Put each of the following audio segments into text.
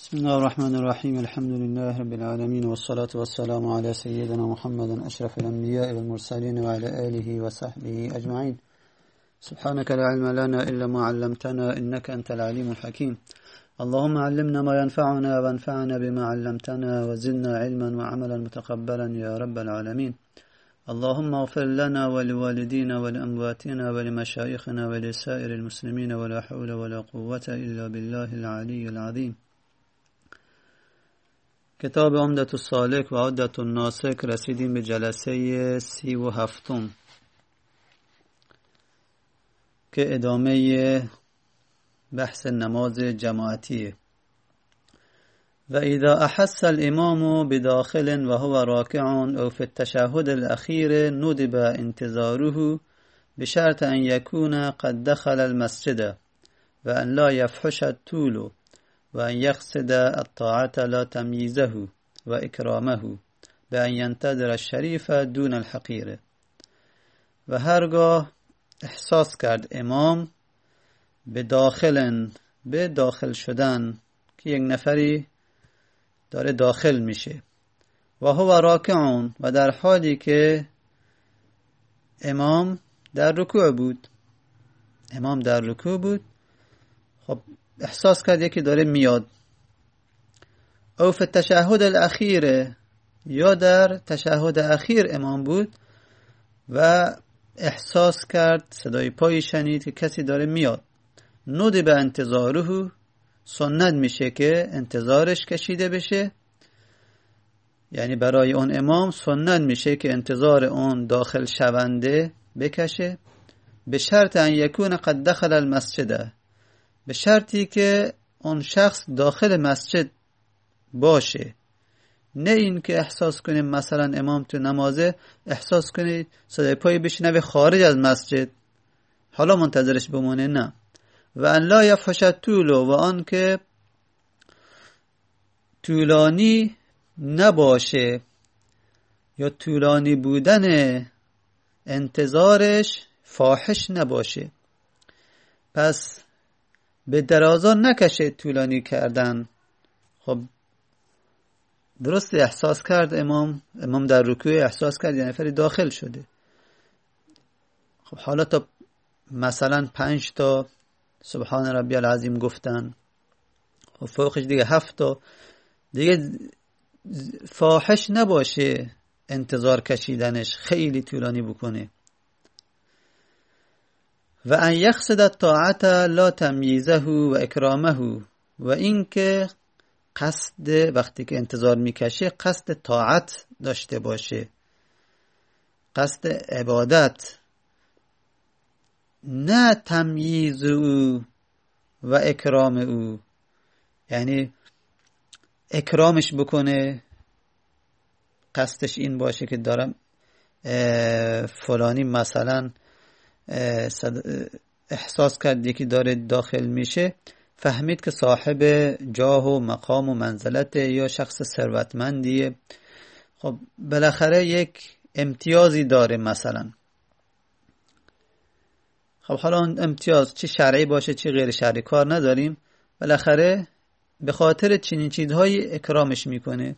بسم الله الرحمن الرحيم الحمد لله رب العالمين والصلاة والسلام على سيدنا محمد أشرف الأنبياء والمرسلين وعلى آله وصحبه أجمعين. سبحانك لا علم لنا إلا ما علمتنا إنك أنت العليم الحكيم. اللهم علمنا ما ينفعنا وانفعنا بما علمتنا وزدنا علما وعملا متقبلا يا رب العالمين. اللهم اغفر لنا ولوالدينا ولأمواتنا ولمشايخنا ولسائر المسلمين ولا حول ولا قوة إلا بالله العلي العظيم. کتاب عمدة السالک و عدة الناسک رسیدیم به جلسه 37 که ادامه بحث نماز جماعتیه. و اذا احس الامام بداخل وهو راكع او في التشهد الاخير ندب انتظاره بشرط ان يكون قد دخل المسجد و ان لا يفحش الطول و ان يقصد الطاعة لا تمييزه و اکرامه بأن ينتظر الشریف دون الحقیر. و هرگاه احساس کرد امام به داخل شدن که یک نفری داره داخل میشه و هو راکعون و در حالی که امام در رکوع بود، خب احساس کرد یکی داره میاد. او فی التشهد الاخیر، یا در تشهد اخیر امام بود و احساس کرد صدای پایی شنید که کسی داره میاد. ندب انتظاره، سنت میشه که انتظارش کشیده بشه، یعنی برای اون امام سنت میشه که انتظار اون داخل شونده بکشه. به شرط ان یکون قد دخل المسجد، به شرطی که اون شخص داخل مسجد باشه. نه این که احساس کنیم مثلا امام تو نمازه، احساس کنید صدای پایی بشنوه خارج از مسجد حالا منتظرش بمونه، نه. و ان لا یفحش الطول، و آن که طولانی نباشه یا طولانی بودن انتظارش فاحش نباشه. پس به درازا نکشه طولانی کردن. خب درست احساس کرد امام در رکوع احساس کرد یه نفری داخل شده. خب حالا تا مثلا 5 تا سبحان ربی العظیم گفتن، خب فوقش دیگه 7 تا، دیگه فاحش نباشه انتظار کشیدنش خیلی طولانی بکنه. و ان یقصد الطاعت لا تمییزه و اکرامه، و این که قصد وقتی که انتظار میکشه قصد طاعت داشته باشه، قصد عبادت، نه تمییز او و اکرام او، یعنی اکرامش بکنه، قصدش این باشه که دارم فلانی مثلا احساس کرد یکی داره داخل میشه، فهمید که صاحب جاه و مقام و منزلت یا شخص ثروتمندیه، خب بالاخره یک امتیازی داره مثلا. خب حالا اون امتیاز چه شرعی باشه چه غیر شرعی کار نداریم، بالاخره به خاطر چنین چیزهایی اکرامش میکنه.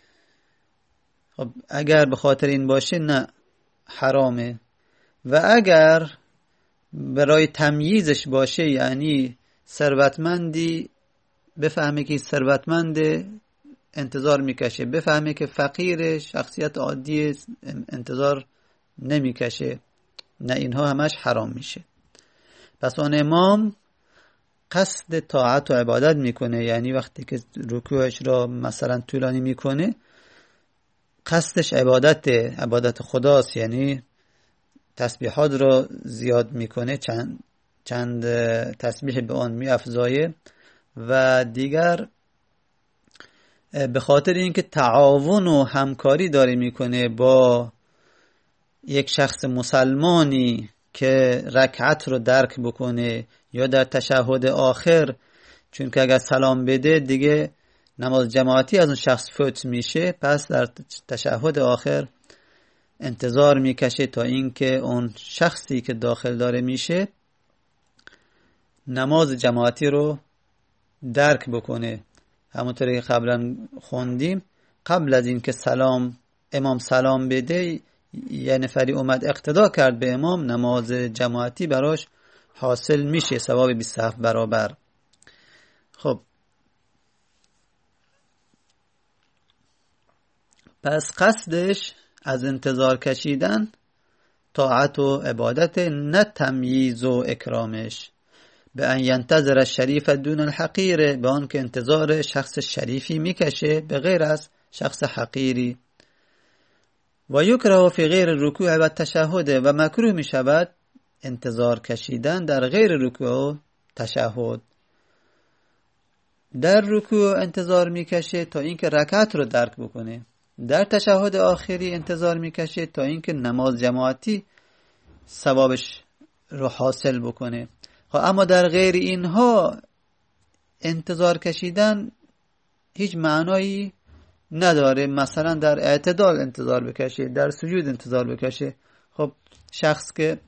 خب اگر به خاطر این باشه نه، حرامه. و اگر برای تمییزش باشه، یعنی ثروتمندی بفهمه که ثروتمنده انتظار میکشه، بفهمه که فقیر شخصیت عادی انتظار نمیکشه، نه، اینها همش حرام میشه. پس اون امام قصد طاعت و عبادت میکنه، یعنی وقتی که رکوعش را مثلا طولانی میکنه قصدش عبادت خداست، یعنی تسبیحات را زیاد میکنه، چند تسبیح به آن میافزایه. و دیگر به خاطر اینکه تعاون و همکاری داره میکنه با یک شخص مسلمانی که رکعت رو درک بکنه، یا در تشهد آخر، چون که اگر سلام بده دیگه نماز جماعتی از اون شخص فوت میشه، پس در تشهد آخر انتظار میکشه تا اینکه اون شخصی که داخل داره میشه نماز جماعتی رو درک بکنه. همونطوری که قبلا خوندیم قبل از این که امام سلام بده یه نفری اومد اقتدا کرد به امام، نماز جماعتی براش حاصل میشه، ثواب 27 برابر. خب پس قصدش از انتظار کشیدن طاعت و عبادت، نه تمییز و اکرامش. به ان ینتظر الشریف دون الحقیر، به آن که انتظار شخص شریفی میکشه به غیر از شخص حقیری. و یکره فی غیر رکوع و تشهد، و مکروه میشود انتظار کشیدن در غیر رکوع و تشهد. در رکوع انتظار میکشه تا اینکه رکعت رو درک بکنه، در تشهد آخری انتظار میکشه تا اینکه نماز جماعتی ثوابش رو حاصل بکنه. اما در غیر اینها انتظار کشیدن هیچ معنایی نداره. مثلا در اعتدال انتظار بکشه، در سجود انتظار بکشه. خب شخص که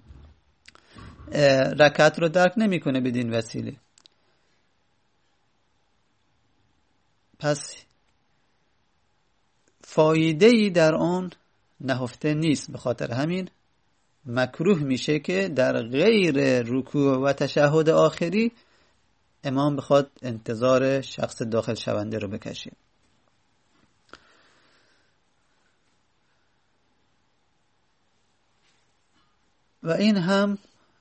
رکعت رو درک نمیکنه بدین وسیله، پس فایده‌ای در اون نهفته نیست. به خاطر همین مکروه میشه که در غیر رکوع و تشهد آخری امام بخواد انتظار شخص داخل شونده رو بکشه. و این هم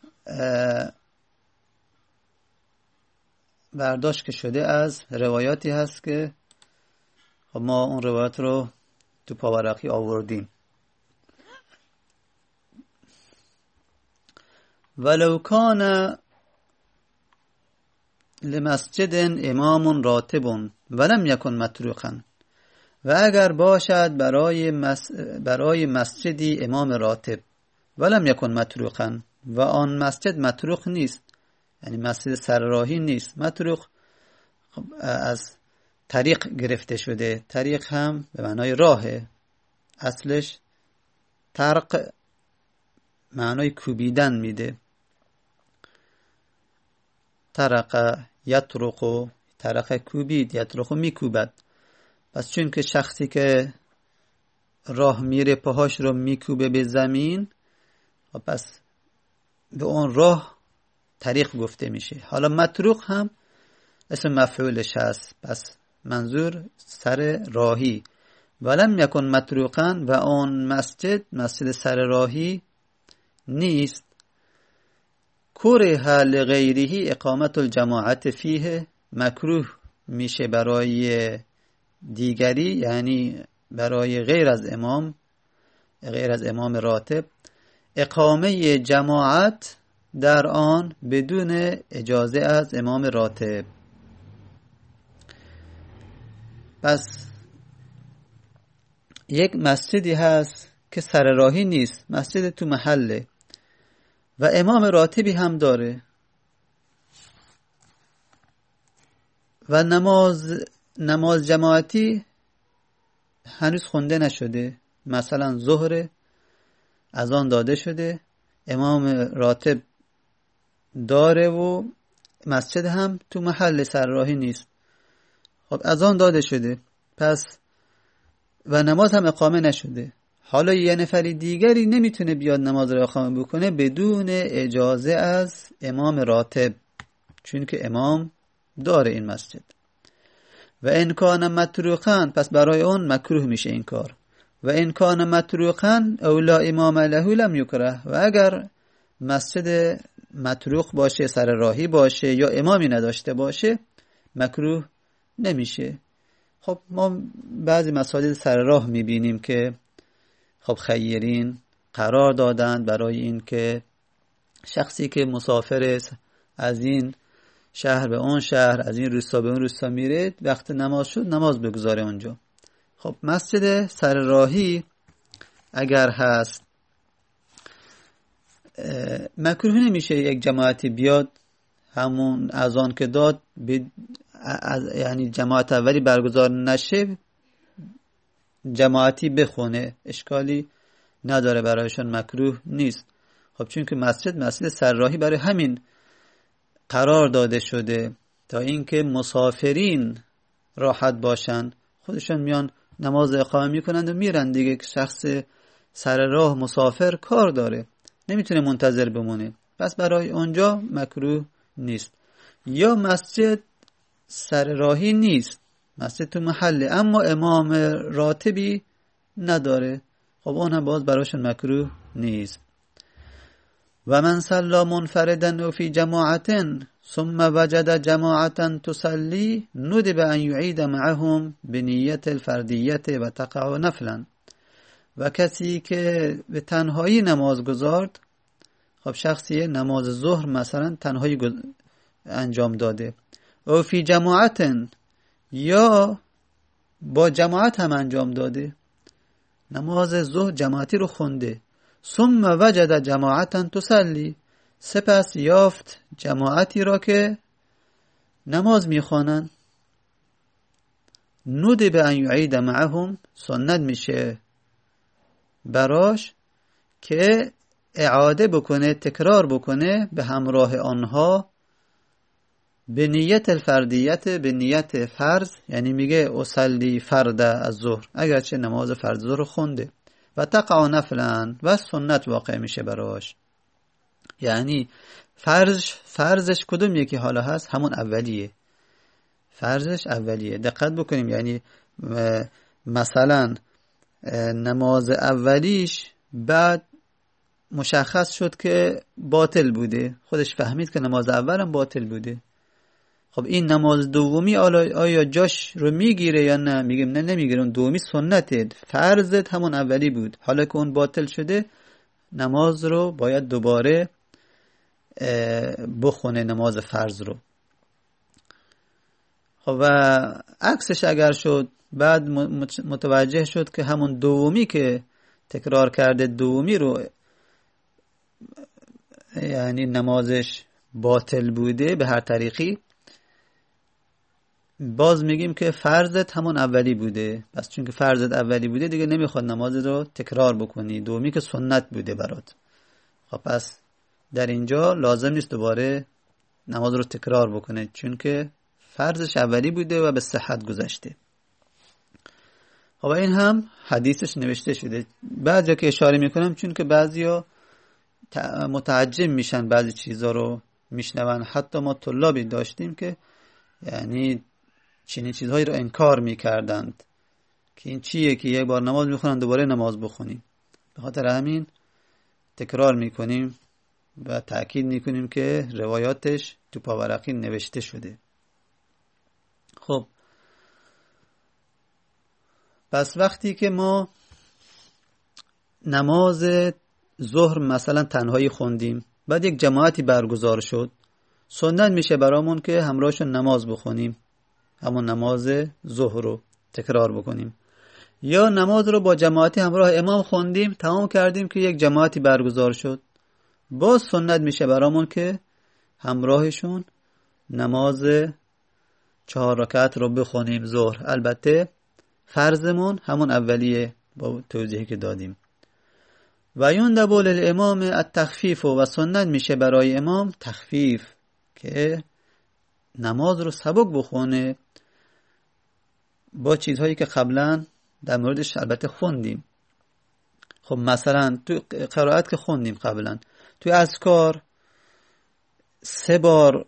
برداشت که شده از روایاتی هست که ما اون روایات رو تو پاورقی آوردیم. ولو کان لمسجد امام راتب ولم یکن متروکا، و اگر باشد برای مسجدی امام راتب ولم یکن متروکا، و آن مسجد متروک نیست، یعنی مسجد سرراهی نیست. متروک از طریق گرفته شده، طریق هم به معنای راهه، اصلش طرق معنای کوبیدن میده. طرق یطرق، طرق کوبید، یطرق میکوبد. پس چون که شخصی که راه میره پاهاش رو میکوبه به زمین، پس به اون راه طریق گفته میشه. حالا مطروق هم اسم مفعولش هست، پس منظور سر راهی. ولم یکن مطروقا، و اون مسجد سر راهی نیست. کره لغیره اقامت الجماعت فیه، مکروه میشه برای دیگری، یعنی برای غیر از امام راتب، اقامه جماعت در آن بدون اجازه از امام راتب. پس یک مسجدی هست که سر راهی نیست، مسجد تو محله و امام راتبی هم داره و نماز جماعتی هنوز خونده نشده. مثلا ظهر اذان داده شده، امام راتب داره و مسجد هم تو محل سر راهی نیست. خب اذان داده شده، پس و نماز هم اقامه نشده. حالا یه نفری دیگری نمیتونه بیاد نماز رو اقامه بکنه بدون اجازه از امام راتب، چون که امام داره این مسجد. و ان کان متروکا، پس برای اون مکروه میشه این کار. و ان کان متروکا او لا امام له لم یکره، و اگر مسجد متروک باشه، سر راهی باشه یا امامی نداشته باشه، مکروه نمیشه. خب ما بعضی مساجد سر راه میبینیم که خب خیرین قرار دادند برای این که شخصی که مسافر از این شهر به اون شهر، از این روستا به اون روستا میره، وقت نماز شد نماز بگذاره اونجا. خب مسجد سر راهی اگر هست، مکروه نمیشه یک جماعتی بیاد همون اذان که داد یعنی جماعت اولی برگزار نشه جماعتی بخونه، اشکالی نداره، برایشون مکروه نیست. خب چون که مسجد سر راهی برای همین قرار داده شده تا اینکه مسافرین راحت باشن خودشون میان نماز اقامه میکنند و میرن دیگه. که شخص سر راه مسافر کار داره نمیتونه منتظر بمونه، پس برای اونجا مکروه نیست. یا مسجد سر راهی نیست، مسجد تو محله اما امام راتبی نداره، خب اون هم باز براشون مکروه نیست. و من صلى منفردا او فی جماعت ثم وجد جماعتا تصلي ندب ان يعيد معهم بنیت الفردیت و تقع نفلا. و کسی که به تنهایی نماز گذارد، خب شخصی نماز ظهر مثلا تنهایی انجام داده، او فی جماعت یا با جماعت هم انجام داده، نماز ظهر جماعتی رو خونده، ثم وجد جماعتا تصلی، سپس یافت جماعتی را که نماز میخوانند، ندب ان یعید معهم، سنت میشه براش که اعاده بکنه، تکرار بکنه به همراه آنها، به نیت الفردیت، به نیت فرض، یعنی میگه اصلی فرد از ظهر اگرچه نماز فرض ظهر خونده، و تقع نفلا، و سنت واقع میشه براش. یعنی فرضش کدوم یکی حالا هست؟ همون اولیه، فرضش اولیه. دقت بکنیم، یعنی مثلا نماز اولیش بعد مشخص شد که باطل بوده، خودش فهمید که نماز اولم باطل بوده، خب این نماز دومی آیا جاش رو میگیره یا نه؟ میگیم نه نمیگیره، اون دومی سنته، فرضت همون اولی بود، حالا که اون باطل شده نماز رو باید دوباره بخونه، نماز فرض رو. خب و عکسش اگر شد، بعد متوجه شد که همون دومی که تکرار کرده، دومی رو یعنی نمازش باطل بوده به هر طریقی، باز میگیم که فرضت همون اولی بوده، پس چون که فرضت اولی بوده دیگه نمیخواد نماز رو تکرار بکنی، دومی که سنت بوده برات. خب پس در اینجا لازم نیست دوباره نماز رو تکرار بکنه، چون که فرضش اولی بوده و به صحت گذشته. خب این هم حدیثش نوشته شده. بعد جا که اشاره میکنم چون که بعضیا متعجب میشن، بعضی چیزا رو میشنون. حتی ما طلابی داشتیم که یعنی چنین چیزهایی رو انکار میکردند که این چیه که یک بار نماز میخونن دوباره نماز بخونیم. به خاطر همین تکرار میکنیم و تأکید میکنیم که روایاتش تو پاورقی نوشته شده. خب پس وقتی که ما نماز ظهر مثلا تنهایی خوندیم، بعد یک جماعتی برگزار شد، سنت میشه برامون که همراهشون نماز بخونیم، همون نماز ظهر رو تکرار بکنیم. یا نماز رو با جماعتی همراه امام خوندیم، تمام کردیم که یک جماعتی برگزار شد، باز سنت میشه برامون که همراهشون نماز 4 رکعت رو بخونیم ظهر. البته فرضمون همون اولیه با توضیحی که دادیم. و یندب للامام التخفیف، و سنت میشه برای امام تخفیف، که نماز رو سبک بخونه با چیزهایی که قبلا در موردش البته خوندیم. خب مثلا تو قرائت که خوندیم قبلا، تو اذکار 3 بار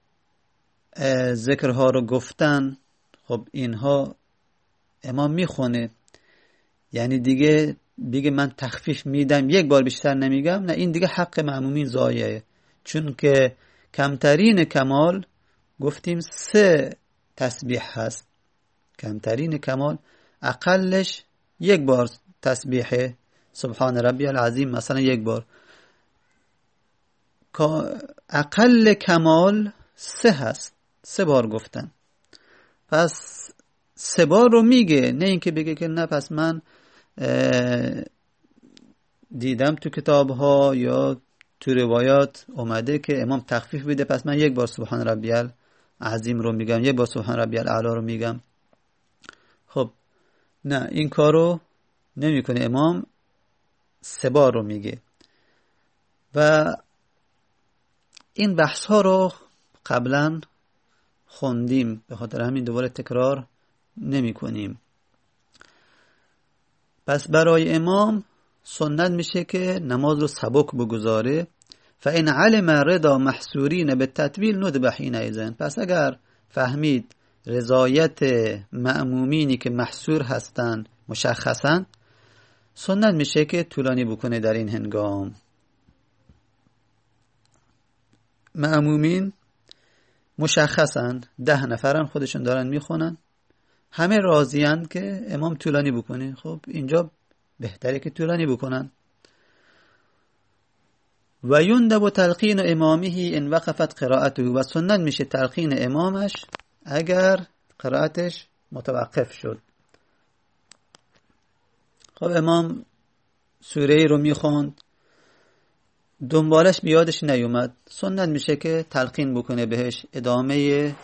ذکرها رو گفتن، خب اینها امام میخونه، یعنی دیگه بگه من تخفیف میدم 1 بار بیشتر نمیگم، نه، این دیگه حق مأمومین ضایعه، چون که کمترین کمال گفتیم 3 تسبیح هست، کمترین کمال اقلش 1 بار تسبیحه، سبحان ربی العظیم مثلا 1 بار، اقل کمال 3 هست، 3 بار گفتن، پس 3 بار رو میگه، نه اینکه بگه که نه پس من دیدم تو کتاب ها یا تو روایات اومده که امام تخفیف بده، پس من 1 بار سبحان ربی العظیم رو میگم، 1 بار سبحان ربی الاعلی رو میگم. خب نه، این کارو نمیکنه، امام 3 بار رو میگه. و این بحث ها رو قبلا خوندیم، به خاطر همین دوباره تکرار نمی کنیم. پس برای امام سنت میشه که نماز رو سبک بگذاره. فإن علم رضا محصورین بالتطویل ندب حینئذ. پس اگر فهمید رضایت مأمومینی که محصور هستن مشخصن، سنت میشه که طولانی بکنه در این هنگام. مأمومین مشخصن، 10 نفرن، خودشون دارن میخونن، همه راضیان که امام طولانی بکنه. خب اینجا بهتره که طولانی بکنن. و یندب تلقین امامه ان وقفت قراءته. و سنت میشه تلقین امامش اگر قرائتش متوقف شد. خب امام سوره رو میخوند، دنبالش بیادش نیومد، سنت میشه که تلقین بکنه بهش، ادامه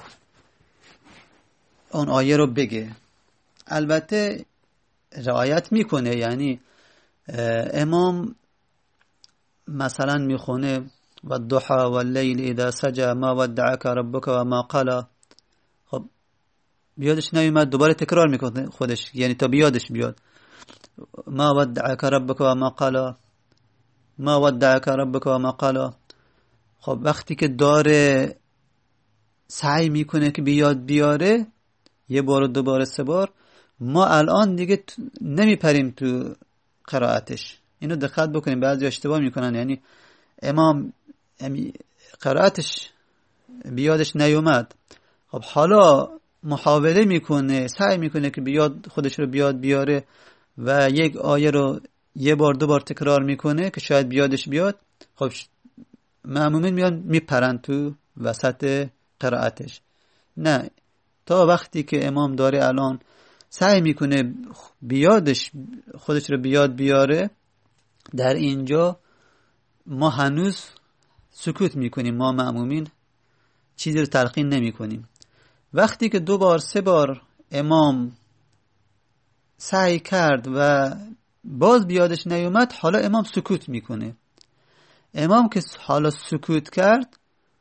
اون آیه رو بگه. البته رعایت میکنه، یعنی امام مثلا میخونه و الضحى واللیل اذا سجى ما ودعك ربك وما قال. خب بیادش نیومد، دوباره تکرار میکنه خودش، یعنی تا بیادش بیاد. ما ودعك ربك وما قال، ما ودعك ربك وما قال. خب وقتی که داره سعی میکنه که بیاد بیاره، یه بار و دوباره 3 بار، ما الان دیگه نمیپریم تو قرائتش. اینو دقت بکنیم، بعضی اشتباه میکنن، یعنی امام قرائتش بیادش نیومد، خب حالا محاوله میکنه، سعی میکنه که بیاد، خودش رو بیاد بیاره و یک آیه رو یه بار 2 بار تکرار میکنه که شاید بیادش بیاد. خب مأمومین میان میپرن تو وسط قرائتش. نه، تا وقتی که امام داره الان سعی میکنه بیادش، خودش رو بیاد بیاره، در اینجا ما هنوز سکوت میکنیم، ما مأمومین چیزی رو تلقین نمی کنیم. وقتی که 2 بار 3 بار امام سعی کرد و باز بیادش نیومد، حالا امام سکوت میکنه. امام که حالا سکوت کرد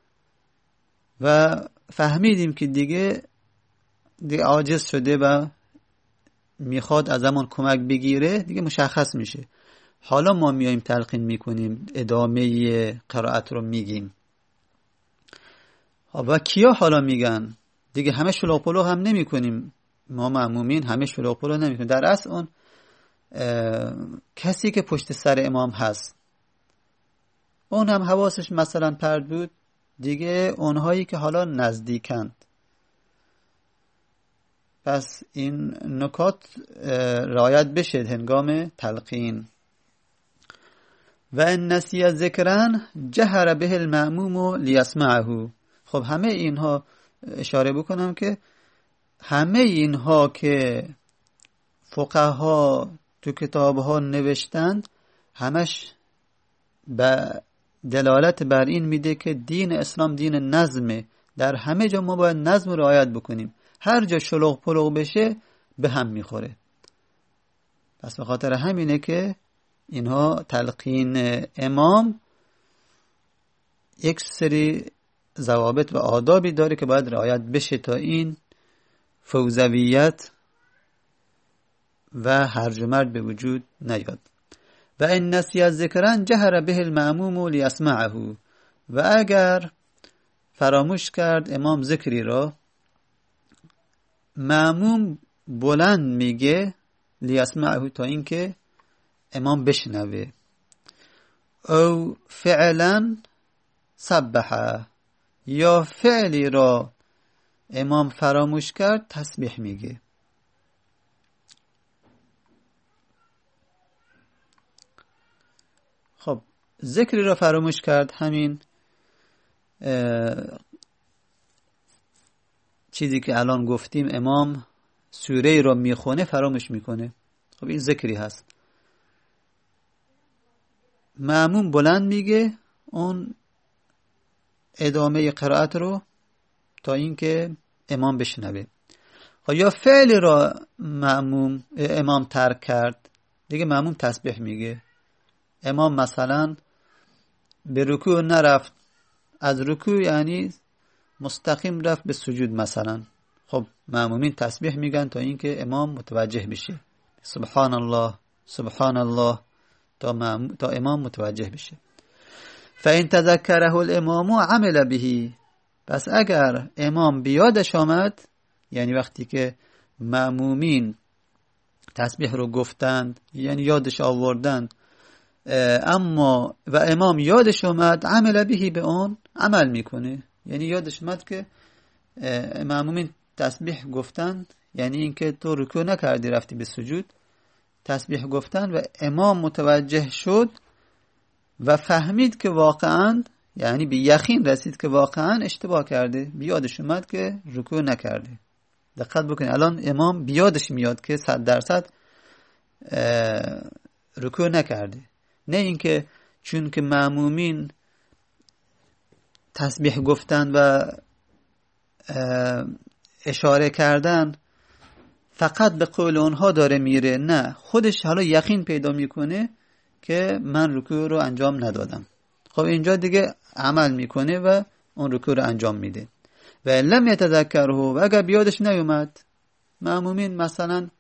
و فهمیدیم که دیگه عاجز شده و میخواد از همون کمک بگیره، دیگه مشخص میشه. حالا ما میایم تلقین میکنیم، ادامه قرائت رو میگیم. و کیا حالا میگن؟ دیگه همه شلوغ پلوغ هم نمی کنیم، ما مأمومین همه شلوغ پلوغ نمی کنیم. در اصل اون کسی که پشت سر امام هست، اون هم حواسش مثلا پرت بود، دیگه اونهایی که حالا نزدیکند. پس این نکات رعایت بشه هنگام تلقین. و ان نسی ذکرا جهر به المأموم لیسمعه. خب همه اینها اشاره بکنم که همه اینها که فقها تو کتابها نوشتند، همش به دلالت بر این میده که دین اسلام دین نظمه. در همه جا ما باید نظم رعایت بکنیم، هر جا شلوغ پلوغ بشه به هم میخوره. پس به خاطر همینه که اینها تلقین امام یک سری ضوابط و آدابی داره که باید رعایت بشه تا این فوضویت و هرج و مرج به وجود نیاد. و ان نسی ذکرا جهر به المأموم لیسمعه. و اگر فراموش کرد امام ذکری را، مأموم بلند میگه لیسمعه، تا اینکه امام بشنوه. او فعلا سبحه، یا فعلی را امام فراموش کرد تسبیح میگه. خب ذکری را فراموش کرد، همین چیزی که الان گفتیم، امام سوره را میخونه فراموش میکنه، خب این ذکری هست. مأموم بلند میگه اون ادامه قرائت رو تا اینکه امام بشنوه. خب یا فعل را امام ترک کرد، دیگه مأموم تسبیح میگه. امام مثلا به رکوع نرفت، از رکوع یعنی مستقیم رفت به سجود مثلا، خب مأمومین تسبیح میگن تا اینکه امام متوجه بشه، سبحان الله سبحان الله، تا امام متوجه بشه. فإن تذکره الامام عمل به، پس اگر امام بیادش آمد، یعنی وقتی که مأمومین تسبیح رو گفتند، یعنی یادش آوردند، اما و امام یادش اومد، عمل بهی، به اون عمل میکنه. یعنی یادش اومد که مأمومین تسبیح گفتند، یعنی اینکه تو رکوع نکردی رفتی به سجود، تسبیح گفتند و امام متوجه شد و فهمید که واقعا، یعنی به یقین رسید که واقعا اشتباه کرده، بیادش اومد که رکوع نکرده. دقت بکنید، الان امام بیادش میاد که 100% رکوع نکرده، نه اینکه چون که مأمومین تسبیح گفتن و اشاره کردن فقط به قول اونها داره میره، نه، خودش حالا یقین پیدا میکنه که من رکوع رو انجام ندادم. خب اینجا دیگه عمل میکنه و اون رکوع رو انجام میده. و لم یتذکره، و اگر بیادش نیومد، مأمومین مثلا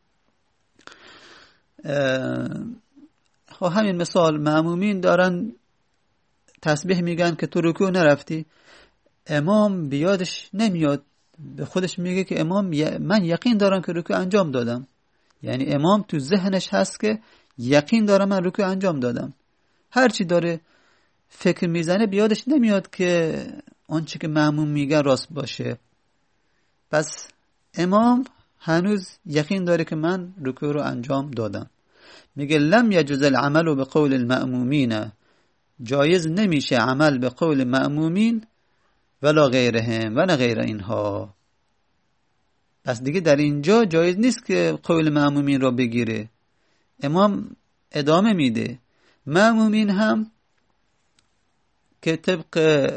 خب همین مثال، مأمومین دارن تسبیح میگن که تو رکوع نرفتی، امام بیادش نمیاد، به خودش میگه که امام من یقین دارم که رکوع انجام دادم، یعنی امام تو ذهنش هست که یقین دارم من رکوع انجام دادم، هرچی داره فکر میزنه بیادش نمیاد که آنچه که مأموم میگه راست باشه. پس امام هنوز یقین داره که من رکوع رو انجام دادم. میگه لم یجوز العمل به قول المأمومین، جایز نمیشه عمل به قول مأمومین، ولا غیرهم، و نه غیر اینها. پس دیگه در اینجا جایز نیست که قول مأمومین را بگیره. امام ادامه میده، مأمومین هم که طبق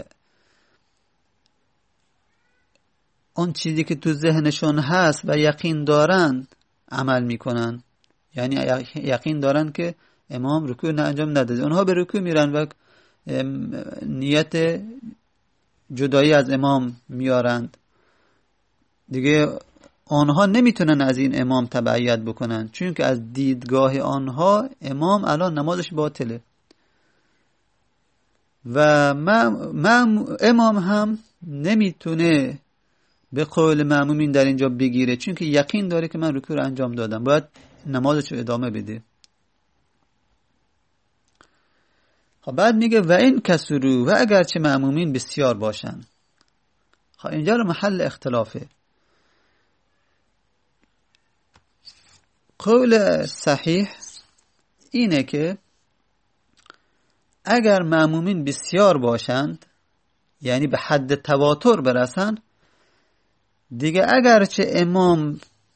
اون چیزی که تو ذهنشون هست و یقین دارن عمل میکنن، یعنی یقین دارن که امام رکوع انجام نداده، اونها به رکوع میرن و نیت جدایی از امام میارند. دیگه آنها نمیتونن از این امام تبعیت بکنن، چون که از دیدگاه آنها امام الان نمازش باطله. و امام هم نمیتونه به قول مأمومین در اینجا بگیره، چون که یقین داره که من رکوع رو انجام دادم، باید نمازش رو ادامه بده. خب بعد میگه و این کسرو، و اگرچه مأمومین بسیار باشن. خب اینجا رو محل اختلافه. قول صحیح اینه که اگر مأمومین بسیار باشند، یعنی به حد تواتر برسن، دیگه اگرچه امام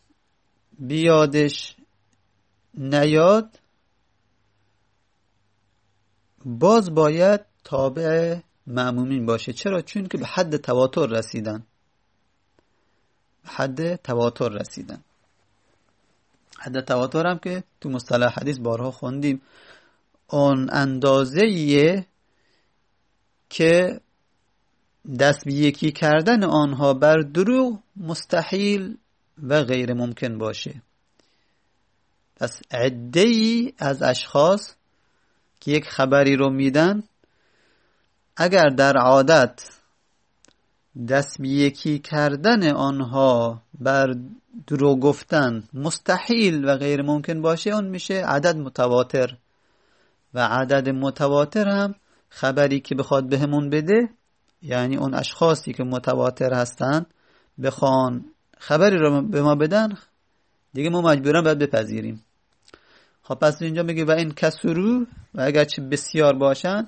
بیادش نیاد، باز باید تابع مأمومین باشه. چرا؟ چون که به حد تواتر رسیدن. به حد تواتر رسیدن. حد تواتر هم که تو مصطلح حدیث بارها خوندیم، اون اندازه‌ایه که دست به یکی کردن آنها بر دروغ مستحیل و غیر ممکن باشه. پس عده‌ای از اشخاص که یک خبری رو میدن، اگر در عادت دست به یکی کردن آنها بر دروغ گفتن مستحیل و غیر ممکن باشه، اون میشه عدد متواتر. و عدد متواتر هم خبری که بخواد بهمون بده، یعنی اون اشخاصی که متواتر هستن بخوان خبری رو به ما بدن، دیگه ما مجبورن باید بپذیریم. خب پس اینجا میگه و این کسرو، و اگرچه بسیار باشن،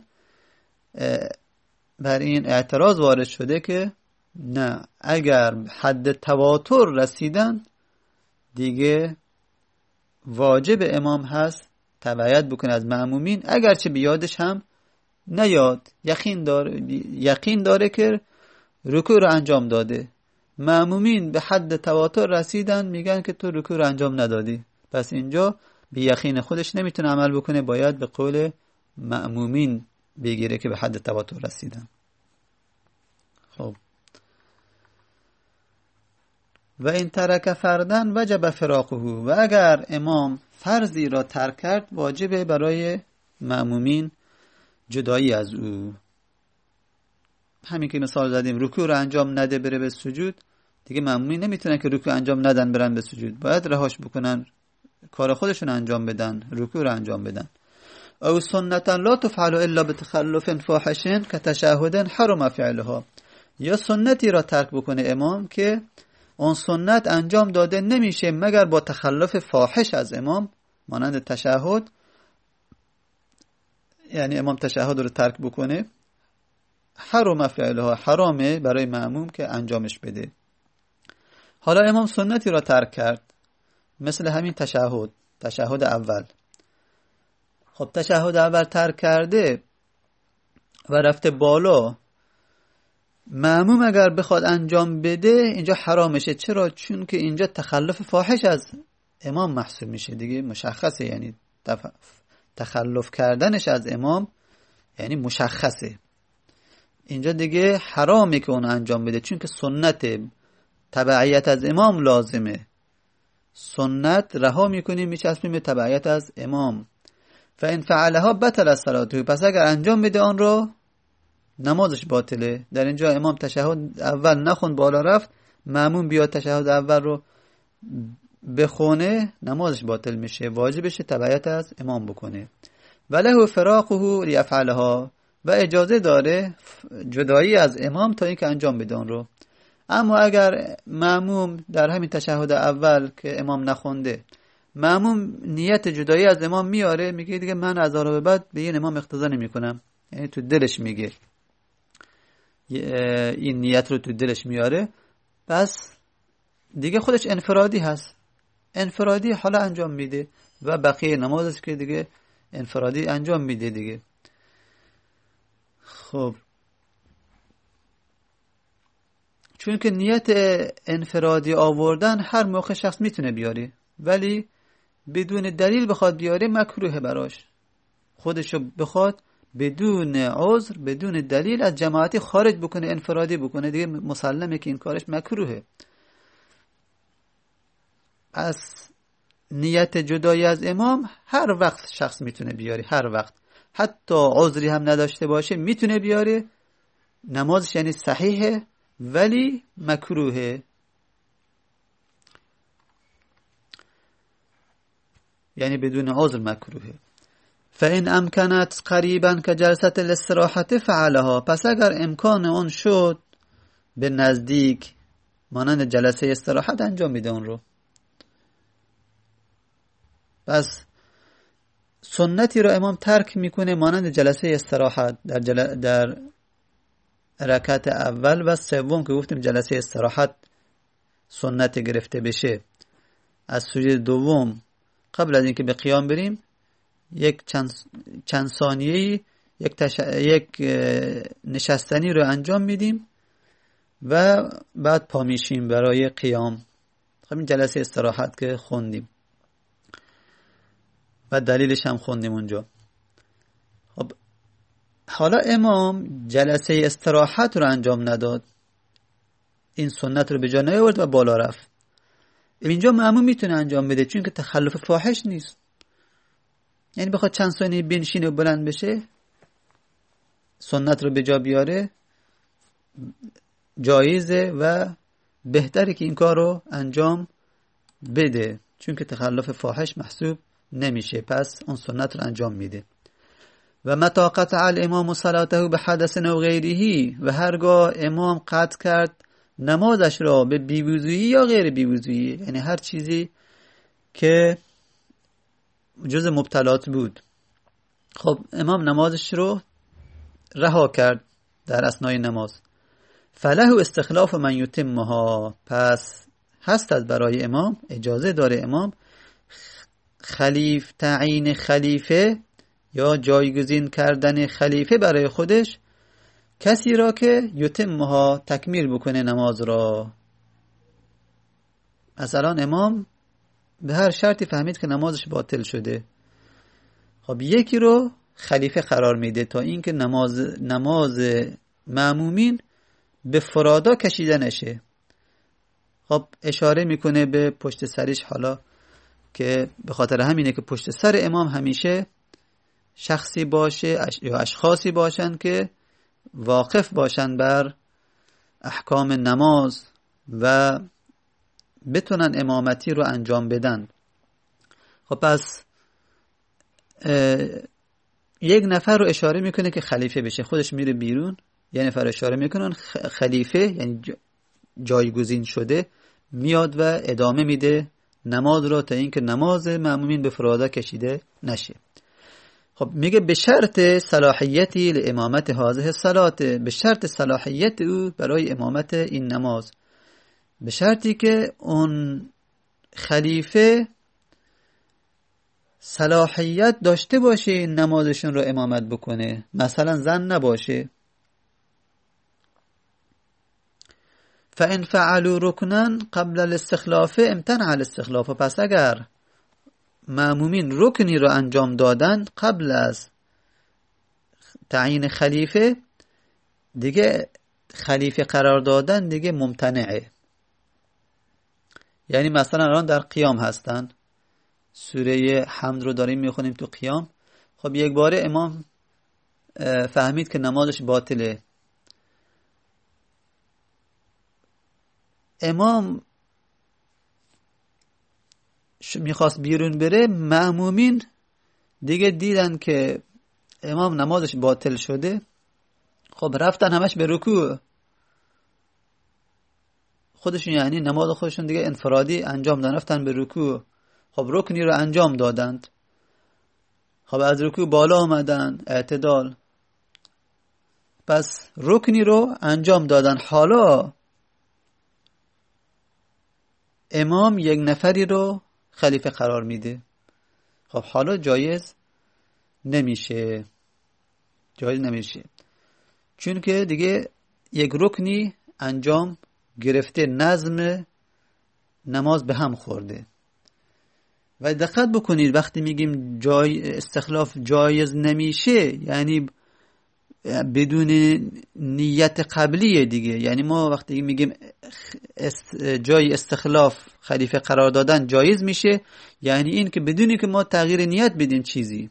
بر این اعتراض وارد شده که نه، اگر حد تواتر رسیدن دیگه واجب امام هست تبعیت بکنه از مأمومین، اگرچه بیادش هم نیاد، یقین داره که رکوع رو انجام داده. مأمومین به حد تواتر رسیدن، میگن که تو رکوع رو انجام ندادی. پس اینجا به یقین خودش نمیتونه عمل بکنه، باید به قول مأمومین بگیره که به حد تواتر رسیدن. خب و این ترک فردن وجب فراقه، و اگر امام فرضی را ترک کرد واجبه برای مأمومین جدایی از او. همین که مثال زدیم، رکوع را انجام نده بره به سجود، دیگه مأمومین نمیتونن که رکوع انجام ندن برن به سجود، باید رهاش بکنن، کار خودشون انجام بدن، رکوع را انجام بدن. او سنتا لا تفعل الا بتخلف فاحش كتشهد حرم فعلها، یا سنتی را ترک بکنه امام که اون سنت انجام داده نمیشه مگر با تخلف فاحش از امام، مانند تشهد، یعنی امام تشهد رو ترک بکنه، حرم فعلها، حرامه برای مأموم که انجامش بده. حالا امام سنتی را ترک کرد، مثل همین تشهد اول. خب تشهد اول ترک کرده و رفته بالا، مأموم اگر بخواد انجام بده اینجا حرامشه. چرا؟ چون که اینجا تخلف فاحش از امام محسوب میشه دیگه، مشخصه، یعنی تخلف کردنش از امام یعنی مشخصه، اینجا دیگه حرامه که اون انجام بده، چون که سنت تبعیت از امام لازمه، سنت رها میکنیم میچسبیم به تبعیت از امام. فإن فعلها بطل صلاته، پس اگر انجام بده آن رو نمازش باطله. در اینجا امام تشهد اول نخون بالا رفت، مأموم بیاد تشهد اول رو بخونه، نمازش باطل میشه، واجبشه تبعیت از امام بکنه. وله فراقه لیفعلها، و اجازه داره جدایی از امام تا اینکه انجام بده آن رو. اما اگر مأموم در همین تشهد اول که امام نخونده، مأموم نیت جدایی از امام میاره، میگه دیگه من از حالا به بعد به این امام اقتدا نمی کنم، یعنی تو دلش میگه، این نیت رو تو دلش میاره، پس دیگه خودش انفرادی هست، انفرادی حالا انجام میده و بقیه نمازش که دیگه انفرادی انجام میده دیگه. خب چون که نیت انفرادی آوردن هر موقع شخص میتونه بیاره، ولی بدون دلیل بخواد بیاره مکروه براش، خودشو بخواد بدون عذر بدون دلیل از جماعتی خارج بکنه، انفرادی بکنه، دیگه مسلمه که این کارش مکروهه. پس نیت جدایی از امام هر وقت شخص میتونه بیاره، هر وقت، حتی عذری هم نداشته باشه میتونه بیاره، نمازش یعنی صحیحه ولی مکروهه، یعنی بدون عذر مکروهه. فإن امكنت قریبا كجلسة الاستراحة فعلها، پس اگر امکان اون شد به نزدیک مانند جلسه استراحت انجام میده اون رو. پس سنتی رو امام ترک میکنه مانند جلسه استراحت در رکعت اول و سوم که گفتیم جلسه استراحت سنت گرفته بشه، از سجود دوم قبل از اینکه به قیام بریم یک چند ثانیه‌ای یک نشستنی رو انجام میدیم و بعد پا میشیم برای قیام. خب این جلسه استراحت که خوندیم و دلیلش هم خوندیم اونجا. خب حالا امام جلسه استراحت رو انجام نداد، این سنت رو به جا نیاورد و بالا رفت. اینجا مأموم میتونه انجام بده چون که تخلف فاحش نیست، یعنی بخواد چند ثانیه بنشینه و بلند بشه سنت رو به جا بیاره جایزه و بهتره که این کار رو انجام بده چون که تخلف فاحش محسوب نمیشه، پس اون سنت رو انجام میده. و متى قطع الامام صلاته به حدث او غیره، و هرگاه امام قطع کرد نمازش را به بیوضویی یا غیر بیوضویی، یعنی هر چیزی که جز مبتلات بود. خب امام نمازش رو رها کرد در اثنای نماز، فله استخلاف من یتمها، پس هست برای امام، اجازه داره امام تعیین خلیفه یا جایگزین کردن خلیفه برای خودش، کسی را که یتمها تکمیل بکنه نماز را. مثلا امام به هر شرطی فهمید که نمازش باطل شده، خب یکی رو خلیفه قرار میده تا اینکه نماز مأمومین به فرادا کشیده نشه. خب اشاره میکنه به پشت سرش، حالا که به خاطر همینه که پشت سر امام همیشه شخصی باشه یا اشخاصی باشن که واقف باشن بر احکام نماز و بتونن امامتی رو انجام بدن. خب پس یک نفر رو اشاره میکنه که خلیفه بشه، خودش میره بیرون، یه نفر رو اشاره میکنن خلیفه یعنی جایگزین شده میاد و ادامه میده نماز رو تا اینکه نماز مأمومین به فرادا کشیده نشه. خب میگه به شرط صلاحیتی لامامت هذه الصلاه، به شرط صلاحیت او برای امامت این نماز، به شرطی که اون خلیفه صلاحیت داشته باشه این نمازشون رو امامت بکنه، مثلا زن نباشه. فان فعلوا ركنا قبل الاستخلاف امتنع الاستخلاف، پس اگر مأمومین رکنی رو انجام دادن قبل از تعیین خلیفه، دیگه خلیفه قرار دادن دیگه ممتنعه. یعنی مثلا الان در قیام هستن، سوره حمد رو داریم میخونیم تو قیام، خب یک باره امام فهمید که نمازش باطله، امام میخواست بیرون بره، مأمومین دیگه دیدن که امام نمازش باطل شده، خب رفتن همش به رکوع خودشون، یعنی نماز خودشون دیگه انفرادی انجام دادن، رفتن به رکوع. خب رکنی رو انجام دادند، خب از رکوع بالا آمدن اعتدال، پس رکنی رو انجام دادن، حالا امام یک نفری رو خلیفه قرار میده، خب حالا جایز نمیشه، چون که دیگه یک رکنی انجام گرفته، نظم نماز به هم خورده. و دقت بکنید وقتی میگیم استخلاف جایز نمیشه، یعنی بدون نیت قبلیه دیگه. یعنی ما وقتی میگیم جای استخلاف خلیفه قرار دادن جایز میشه، یعنی این که بدونی که ما تغییر نیت بدیم چیزی،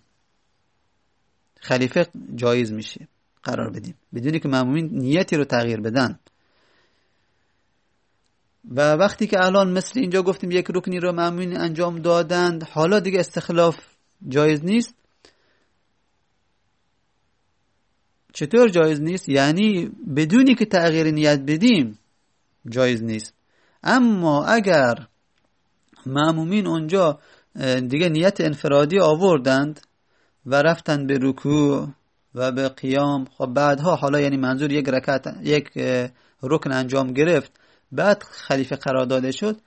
خلیفه جایز میشه قرار بدیم بدونی که مأمومین نیتی رو تغییر بدن. و وقتی که الان مثل اینجا گفتیم یک رکنی رو مأمومین انجام دادند، حالا دیگه استخلاف جایز نیست. چطور جایز نیست؟ یعنی بدونی که تغییر نیت بدیم جایز نیست. اما اگر مأمومین اونجا دیگه نیت انفرادی آوردند و رفتن به رکوع و به قیام، خب بعدها حالا یعنی منظور یک رکن انجام گرفت، بعد خلیفه قرار داده شد،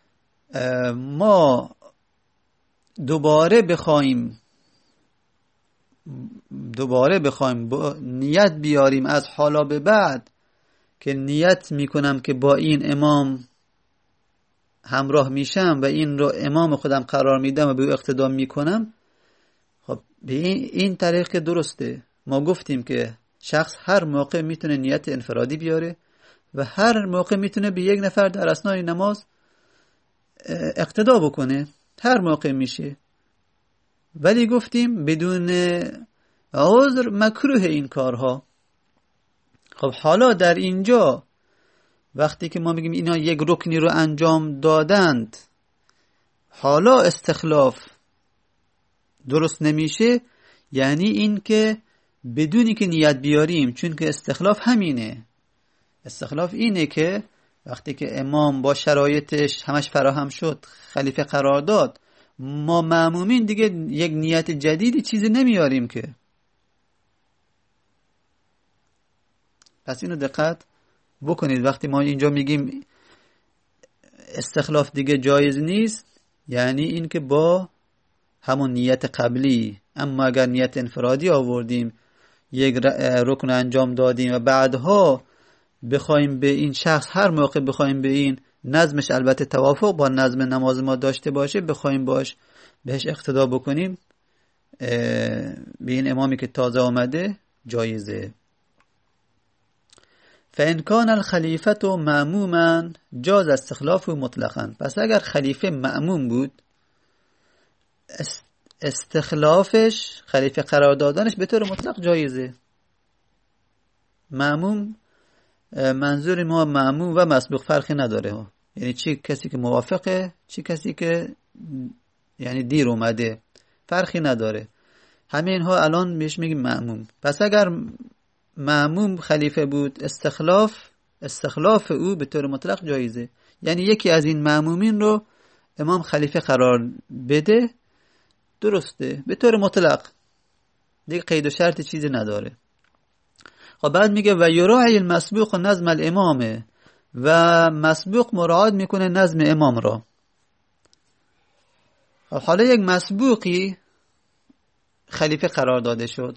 ما دوباره بخوایم با نیت بیاریم از حالا به بعد که نیت میکنم که با این امام همراه میشم و این رو امام خودم قرار میدم و به او اقتدا میکنم، خب به این طریق که درسته. ما گفتیم که شخص هر موقع میتونه نیت انفرادی بیاره و هر موقع میتونه به یک نفر در اثنای نماز اقتدا بکنه، هر موقع میشه. ولی گفتیم بدون عذر مکروه این کارها. خب حالا در اینجا وقتی که ما میگیم اینا یک رکنی رو انجام دادند، حالا استخلاف درست نمیشه، یعنی این که بدونی که نیت بیاریم، چون که استخلاف همینه. استخلاف اینه که وقتی که امام با شرایطش همش فراهم شد، خلیفه قرار داد، ما مأمومین دیگه یک نیت جدیدی چیزی نمیاریم که. پس اینو دقت بکنید وقتی ما اینجا میگیم استخلاف دیگه جایز نیست، یعنی این که با همون نیت قبلی. اما اگر نیت انفرادی آوردیم، یک رکن انجام دادیم و بعدها بخوایم به این شخص هر موقع بخوایم به این نظمش البته توافق با نظم نماز ما داشته باشه، بخوایم بهش اقتدا بکنیم، به این امامی که تازه آمده جایزه. فإن كان الخلیفة مأموما جاز استخلافه مطلقا. پس اگر خلیفه مأموم بود، استخلافش، خلیفه قرار دادنش به طور مطلق جایزه. مأموم، منظور ما مأموم و مسبوق فرقی نداره، یعنی چی کسی که موافقه، چی کسی که یعنی دیر اومده، فرقی نداره. همه اینها الان بهش میگیم مأموم. پس اگر مأموم خلیفه بود، استخلاف او به طور مطلق جایزه. یعنی یکی از این مأمومین رو امام خلیفه قرار بده، درسته، به طور مطلق، دیگه قید و شرط چیزی نداره. خب بعد میگه و یراعی المسبوق نظم الامام، و مسبوق مراعات میکنه نظم امام را. حالا یک مسبوقی خلیفه قرار داده شد،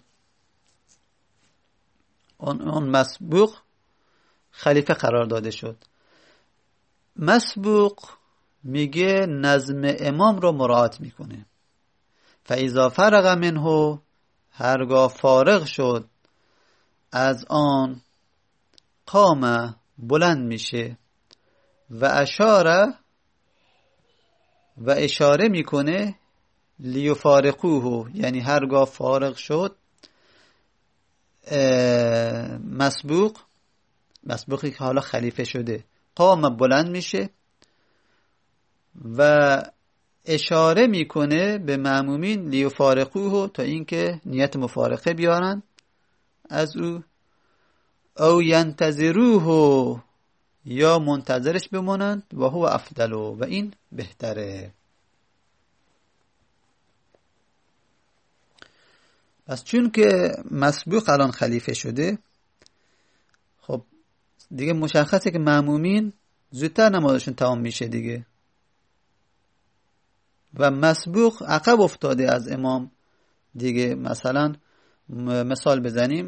اون مسبوق خلیفه قرار داده شد. مسبوق میگه نظم امام رو مراعات میکنه. فاذا فرغ منه، هرگاه فارغ شد از آن، قام، بلند میشه، و اشاره میکنه لیفارقوه، یعنی هرگاه فارغ شد مسبوقی که حالا خلیفه شده، قام، بلند میشه و اشاره میکنه به مأمومین لیفارقوه، تا اینکه نیت مفارقه بیارن از او، او ینتظروه، یا منتظرش بمونند، و هو افضلو، و این بهتره. پس چون که مسبوق الان خلیفه شده، خب دیگه مشخصه که مأمومین زودتر نمازشون تمام میشه دیگه، و مسبوق عقب افتاده از امام دیگه. مثلا مثال بزنیم،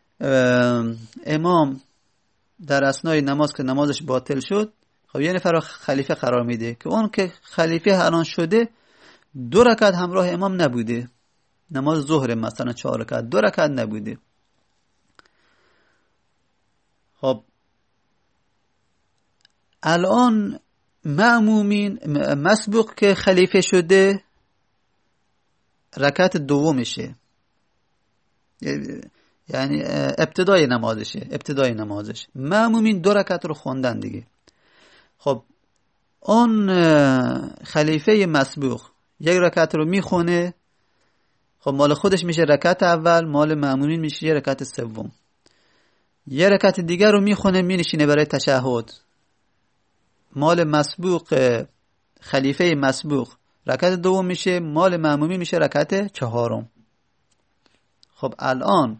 امام در اثنای نماز که نمازش باطل شد، خب یه نفر رو خلیفه قرار میده که اون که خلیفه الان شده 2 رکعت همراه امام نبوده، نماز ظهر مثلا 4 رکعت، 2 رکعت نبوده. خب الان مأمومین، مسبوق که خلیفه شده رکعت دومشه، یعنی ابتدای نمازش. مأمومین 2 رکعت رو خوندن دیگه. خب اون خلیفه مسبوق 1 رکعت رو میخونه، خب مال خودش میشه رکعت اول، مال مأمومین میشه 1 رکعت سوم. 1 رکعت دیگر رو میخونه، مینشینه برای تشهد، مال مسبوق، خلیفه مسبوق رکعت دوم میشه، مال مأمومی میشه رکعت 4. خب الان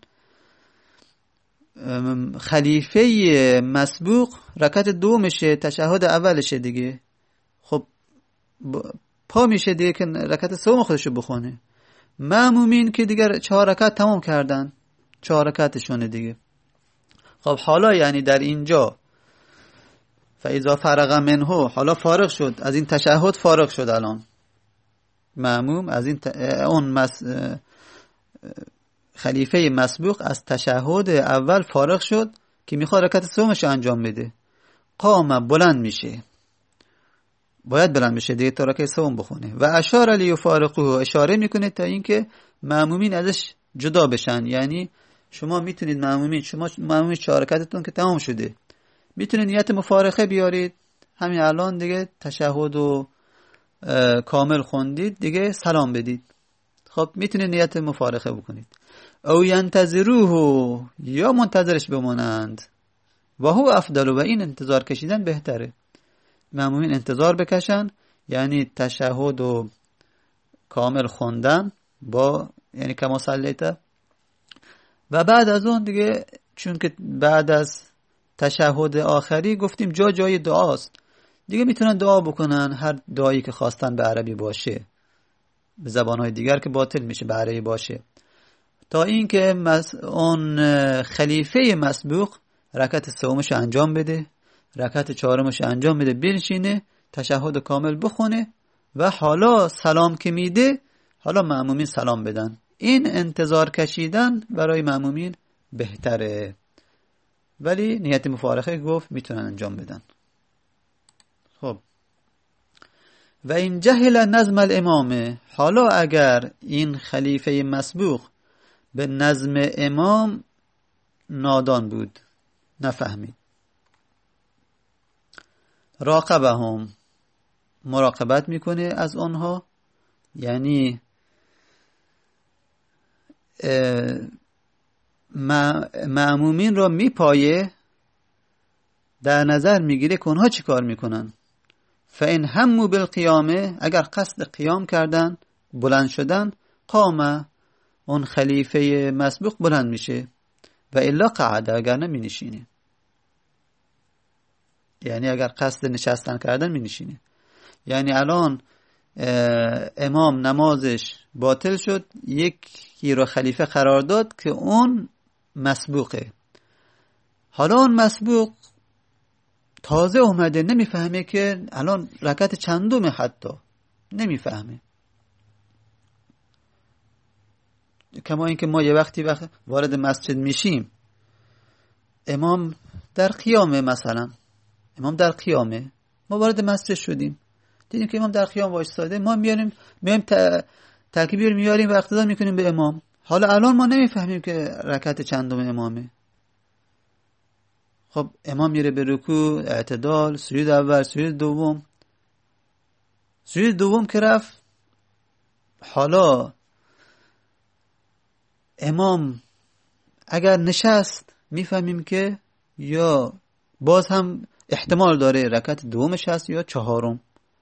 خلیفه مسبوق رکعت دومشه، تشهد اولشه دیگه. خب پا میشه دیگه که رکعت سوم خودشو بخونه. مأمومین که دیگه 4 رکعت تمام کردن، 4 رکعتشونه دیگه. خب حالا یعنی در اینجا فاذا فرغ منه، حالا فارغ شد از این تشهد، فارغ شد الان مأموم از این اون خلیفه مسبوق از تشهد اول فارغ شد که میخواد رکعت سومش انجام بده. قام، بلند میشه، باید بلند بشه دیگه تا رکعت سوم بخونه. و اشار لیفارقوه، اشاره میکنه تا اینکه مأمومین ازش جدا بشن. یعنی شما میتونید مأمومین 4 رکعتتون که تمام شده، میتونید نیت مفارقه بیارید، همین الان دیگه تشهد و کامل خوندید دیگه، سلام بدید. خب میتونید نیت مفارقه بکنید. او ینتظروه، یا منتظرش بمونند، و هو افضل، و این انتظار کشیدن بهتره. مأمومین انتظار بکشن، یعنی تشهد و کامل خوندن با یعنی کما صلیت، و بعد از اون دیگه چون که بعد از تشهد آخری گفتیم جای دعاست دیگه، میتونن دعا بکنن، هر دعایی که خواستن به عربی باشه، به زبانهای دیگر که باطل میشه به عربی باشه، تا اینکه اون خلیفه مسبوق رکعت سومش انجام بده، رکعت 4مش انجام بده، بنشینه تشهد کامل بخونه، و حالا سلام که میده حالا مأمومین سلام بدن. این انتظار کشیدن برای مأمومین بهتره. ولی نیت مفارقه گفت میتونن انجام بدن. خب و این جهل نظم الامام، حالا اگر این خلیفه مسبوق به نظم امام نادان بود، نفهمید، راقبهم، مراقبت میکنه از آنها، یعنی مأمومین را میپایه، در نظر میگیره که اونها چی کار میکنن. فإن هموا بالقیامه، اگر قصد قیام کردن، بلند شدن، قام، اون خلیفه مسبوق بلند میشه، و الا قعد، اگر نمی نشینه. یعنی اگر قصد نشستن کردن می نشینه. یعنی الان امام نمازش باطل شد، یکی رو خلیفه قرار داد که اون مسبوقه. حالا اون مسبوق تازه اومده، نمیفهمه که الان رکعت چندمه، حتی نمیفهمه. کما اینکه ما یه وقتی وارد مسجد میشیم، امام در قیامه، مثلا امام در قیامه، ما وارد مسجد شدیم، دیدیم که امام در قیام وایساده، ما میاریم تکبیر میاریم و اقتدا میکنیم به امام. حالا الان ما نمیفهمیم که رکعت چندم امامه. خب امام میره به رکوع، اعتدال، سجود اول، سجود دوم. سجود دوم که رفت، حالا امام اگر نشست میفهمیم که یا باز هم احتمال داره رکعت دومش هست یا چهارم.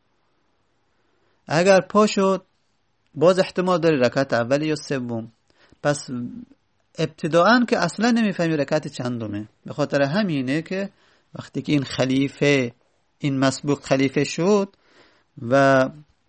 اگر پا شد باز احتمال داره رکعت اول یا سوم. پس ابتداءً که اصلا نمیفهمی رکعت چندمه. به خاطر همینه که وقتی که این خلیفه، این مسبوق خلیفه شد و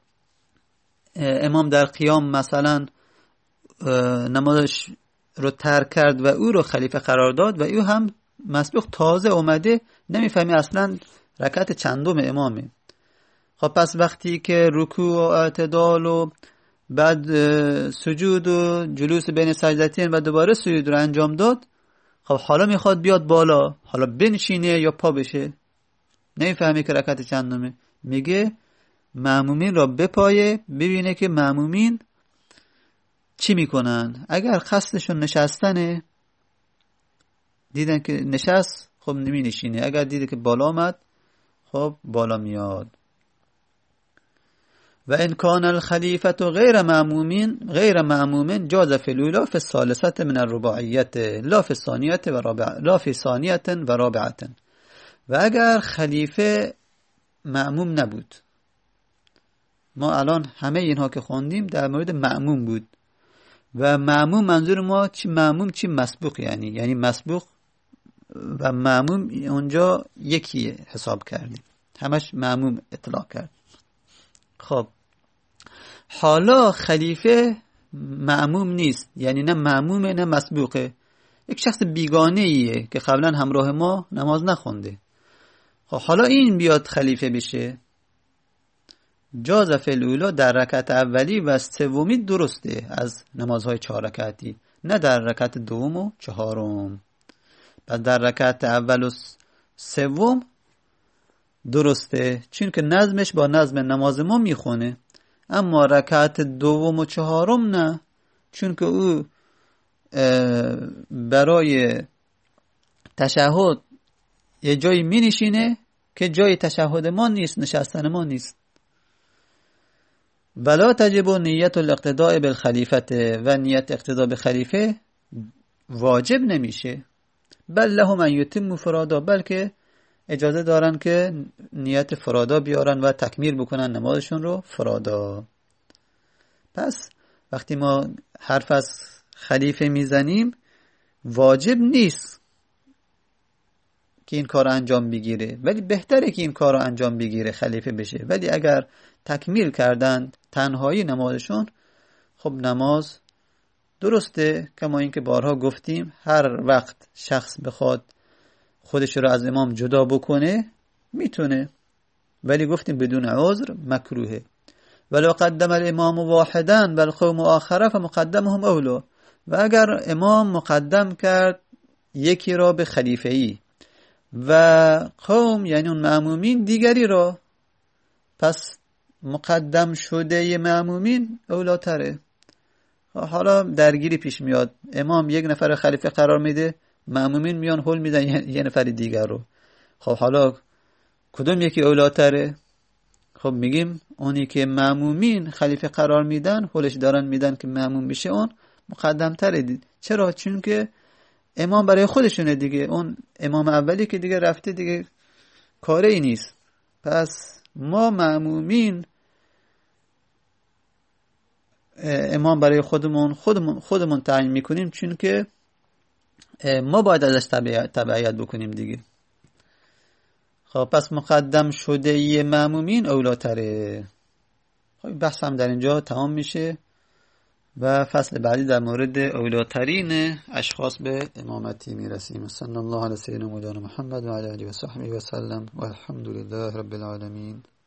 امام در قیام مثلا نمازش رو ترک کرد و او رو خلیفه قرار داد و او هم مسبوق تازه اومده، نمیفهمی اصلا رکعت چندم امامه. خب پس وقتی که رکوع و اعتدال و بعد سجود و جلوس بین سجدتین و دوباره سجود رو انجام داد، خب حالا میخواد بیاد بالا، حالا بنشینه یا پا بشه، نمیفهمی که رکعت چندمه. میگه مأمومین را بپایه، ببینه که مأمومین چی میکنن. اگر قصدشون نشستنه، دیدن که نشست، خب نمی نشینه. اگر دیده که بالا آمد، خب بالا میاد. و ان کان الخلیفة غیر مأمومین جاز فی الاولی فی الثالثة من الرباعیت لا فی ثانیة و رابعة. و اگر خلیفه مأموم نبود، ما الان همه اینها که خوندیم در مورد مأموم بود، و مأموم منظور ما چی مأموم چی مسبوق، یعنی مسبوق و مأموم اونجا یکی حساب کردیم، همش مأموم اطلاق کرد. خب حالا خلیفه مأموم نیست، یعنی نه مأمومه نه مسبوقه، یک شخص بیگانه ایه که قبلا همراه ما نماز نخونده. خب حالا این بیاد خلیفه بشه، جاز فی الاولی در رکعت اولی و سومی درسته از نمازهای 4 رکعتی، نه در رکعت دوم و چهارم. پس در رکعت اول و سوم درسته، چون که نظمش با نظم نماز ما میخونه. اما رکعت دوم و چهارم نه، چون که او برای تشهد یه جایی می نشینه که جای تشهد ما نیست، نشستن ما نیست. ولا تجب نیت الاقتداء بالخلیفه، و نیت اقتداء به خلیفه واجب نمیشه. بل لهم ان یتموا فرادا، بلکه اجازه دارن که نیت فرادا بیارن و تکمیل بکنن نمازشون رو فرادا. پس وقتی ما حرف از خلیفه میزنیم، واجب نیست که این کار انجام بگیره، ولی بهتره که این کار رو انجام بگیره، خلیفه بشه. ولی اگر تکمیل کردن تنهایی نمازشون، خب نماز درسته. کما اینکه بارها گفتیم هر وقت شخص بخواد خودش رو از امام جدا بکنه میتونه، ولی گفتیم بدون عذر مکروهه. ولو قدم الامام واحدا بل قوم آخره فمقدمهم اولو. و اگر امام مقدم کرد یکی را به خلیفه‌ای، و قوم یعنی اون مأمومین دیگری را. پس مقدم شده مأمومین اولاتره. حالا درگیری پیش میاد، امام یک نفر خلیفه قرار میده، مأمومین میان هول میدن یه نفر دیگر رو. خب حالا کدوم یکی اولاتره؟ خب میگیم اونی که مأمومین خلیفه قرار میدن، هولش دارن میدن که مأموم بشه، اون مقدم تره. چرا؟ چون که امام برای خودشونه دیگه، اون امام اولی که دیگه رفته دیگه کاره ای نیست. پس ما مأمومین امام برای خودمون تعیین میکنیم، چون که ما باید ازش تبعیت بکنیم دیگه. خب پس مقدم شده ی مأمومین اولاتره. خب بحث هم در اینجا تمام میشه و فصل بعدی در مورد اولاترین اشخاص به امامتی میرسیم. صلی الله علی سیدنا مولانا محمد و علی آله و صحبه و سلم و الحمد لله رب العالمین.